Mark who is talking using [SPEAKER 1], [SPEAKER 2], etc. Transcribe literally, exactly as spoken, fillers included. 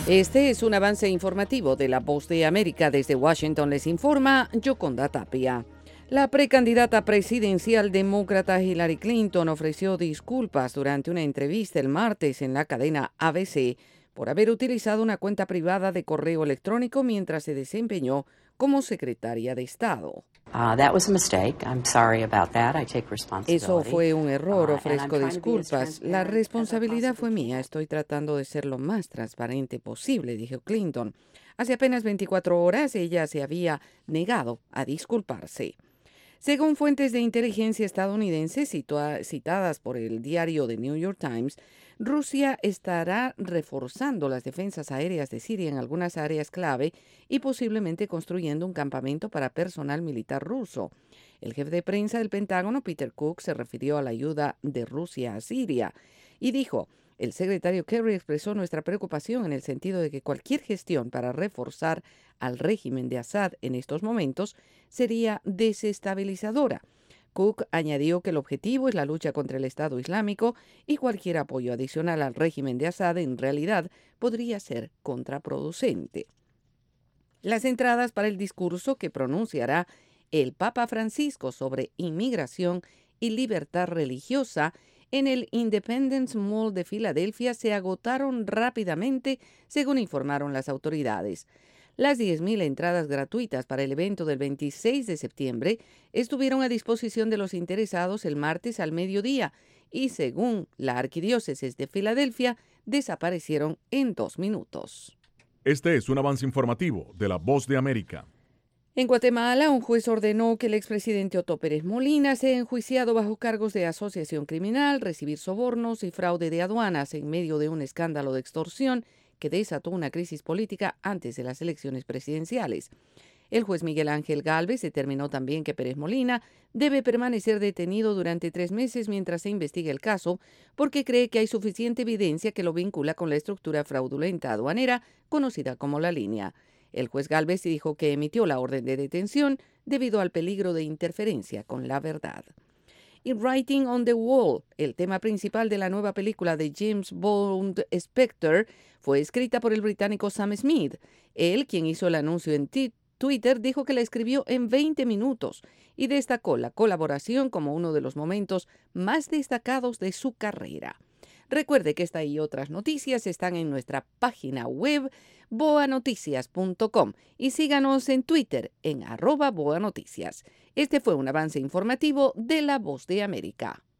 [SPEAKER 1] Este es un avance informativo de La Voz de América. Desde Washington les informa Yoconda Tapia. La precandidata presidencial demócrata Hillary Clinton ofreció disculpas durante una entrevista el martes en la cadena A B C por haber utilizado una cuenta privada de correo electrónico mientras se desempeñó como secretaria de Estado.
[SPEAKER 2] Uh, that was a mistake. I'm sorry about that. I take
[SPEAKER 1] Eso
[SPEAKER 2] responsibility.
[SPEAKER 1] fue un error,
[SPEAKER 2] Uh, and I'm
[SPEAKER 1] ofrezco
[SPEAKER 2] trying to be as
[SPEAKER 1] disculpas. La
[SPEAKER 2] transparent as I
[SPEAKER 1] responsabilidad fue
[SPEAKER 2] possibly
[SPEAKER 1] mía,
[SPEAKER 2] can.
[SPEAKER 1] estoy tratando de ser lo más transparente posible, dijo Clinton. Hace apenas veinticuatro horas ella se había negado a disculparse. Según fuentes de inteligencia estadounidenses situa- citadas por el diario The New York Times, Rusia estará reforzando las defensas aéreas de Siria en algunas áreas clave y posiblemente construyendo un campamento para personal militar ruso. El jefe de prensa del Pentágono, Peter Cook, se refirió a la ayuda de Rusia a Siria y dijo: el secretario Kerry expresó nuestra preocupación en el sentido de que cualquier gestión para reforzar al régimen de Assad en estos momentos sería desestabilizadora. Cook añadió que el objetivo es la lucha contra el Estado Islámico y cualquier apoyo adicional al régimen de Assad en realidad podría ser contraproducente. Las entradas para el discurso que pronunciará el Papa Francisco sobre inmigración y libertad religiosa en el Independence Mall de Filadelfia se agotaron rápidamente, según informaron las autoridades. Las diez mil entradas gratuitas para el evento del veintiséis de septiembre estuvieron a disposición de los interesados el martes al mediodía y, según la Arquidiócesis de Filadelfia, desaparecieron en dos minutos.
[SPEAKER 3] Este es un avance informativo de La Voz de América.
[SPEAKER 1] En Guatemala, un juez ordenó que el expresidente Otto Pérez Molina sea enjuiciado bajo cargos de asociación criminal, recibir sobornos y fraude de aduanas en medio de un escándalo de extorsión que desató una crisis política antes de las elecciones presidenciales. El juez Miguel Ángel Gálvez determinó también que Pérez Molina debe permanecer detenido durante tres meses mientras se investiga el caso, porque cree que hay suficiente evidencia que lo vincula con la estructura fraudulenta aduanera conocida como La Línea. El juez Gálvez dijo que emitió la orden de detención debido al peligro de interferencia con la verdad. Y Writing on the Wall, el tema principal de la nueva película de James Bond Spectre, fue escrita por el británico Sam Smith. Él, quien hizo el anuncio en Twitter, dijo que la escribió en veinte minutos y destacó la colaboración como uno de los momentos más destacados de su carrera. Recuerde que esta y otras noticias están en nuestra página web boa noticias punto com y síganos en Twitter en arroba boanoticias. Este fue un avance informativo de La Voz de América.